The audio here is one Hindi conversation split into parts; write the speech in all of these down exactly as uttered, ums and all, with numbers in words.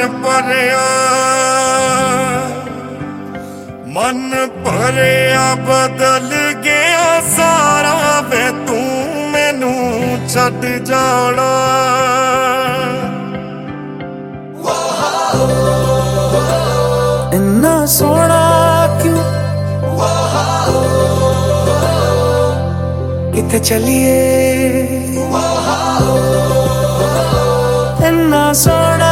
भरिया मन भरिया बदल गया सारा वे तू मैनू छड्ड जाना। इन्ना सोना क्यों किथे चलिए, इन्ना सोना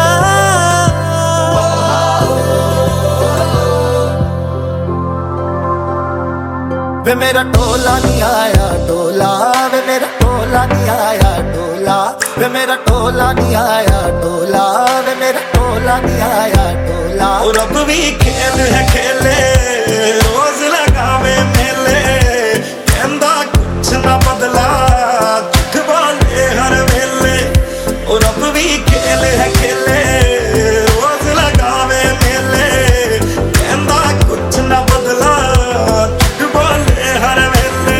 वे मेरा टोला नहीं आया टोला, वे मेरा टोला नहीं आया टोला, वे मेरा टोला नहीं आया टोला, वे मेरा टोला नहीं आया टोला। और अब भी खेल है खेले रोज लगावे मेले, कहंदा कुछ ना बदला झूठ वाले हर वेले। और अब भी खेल है खेले रोज लगावे मेले, कहंदा कुछ ना बदला झूठ वाले हर वेले।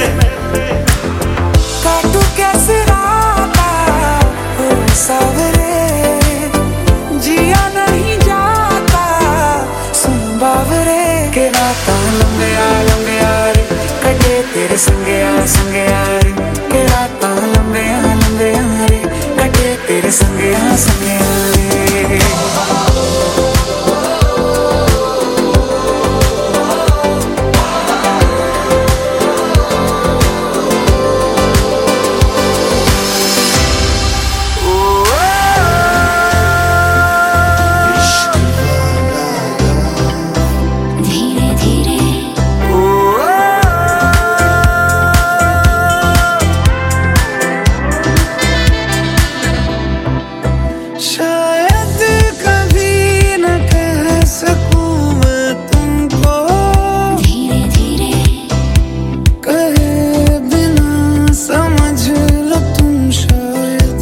काटू कैसे राता ओ सावरे, जिया नहीं जाता सुन बावरे के राता लंबे आ लंबे आ रे कटे तेरे संगे आ संगे आ रे, के राता लंबे आ लंबे आ रे कटे तेरे संगे आ संगे आ रे। शायद कभी न कह सकूं मैं तुमको, धीरे धीरे कहे बिना समझ लो तुम शायद,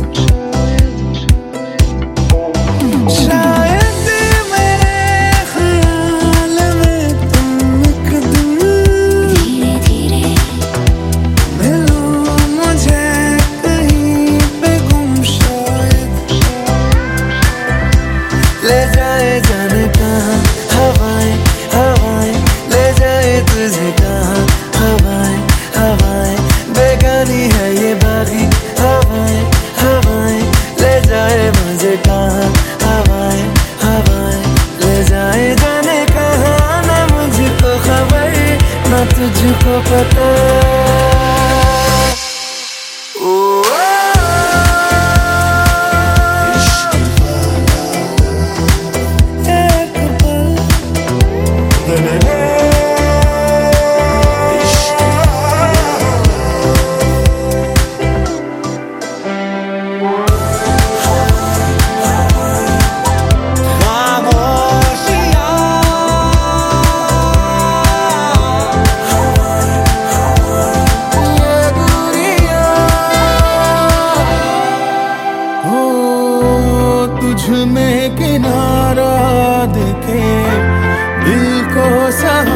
शायद मेरे ख्याल में तुम एक दिन धीरे धीरे मिलो मुझे कहीं पे गुम शायद। ले जाए जाने कहाँ हवाएं हवाएं, ले जाए तुझे कहाँ हवाएं हवाएं, बेगानी है ये बागी हवाएं हवाएं, ले जाए मुझे कहाँ हवाएं हवाएं, ले जाए जाने कहाँ ना मुझको खबर ना तुझको पता। ओ तुझ में किनारा देखे दिल को सहा